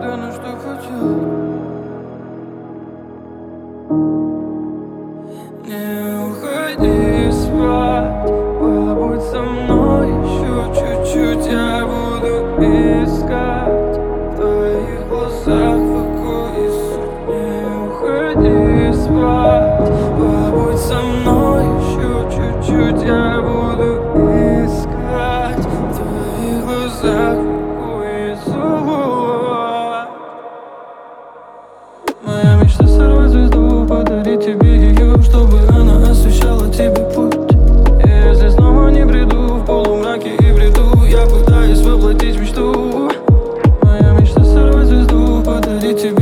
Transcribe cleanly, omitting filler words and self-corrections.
только на что хотел. Не уходи спать, побудь со мной еще чуть-чуть. Я буду искать в твоих глазах покой и сон. Не уходи спать, побудь со мной еще чуть-чуть. Я буду искать в твоих глазах покой и сон. Моя мечта сорвать звезду, подарить тебе ее, чтобы она освещала тебе путь. И если снова не приду в полумраке и бреду, я пытаюсь воплотить мечту. Моя мечта сорвать звезду, подарить тебе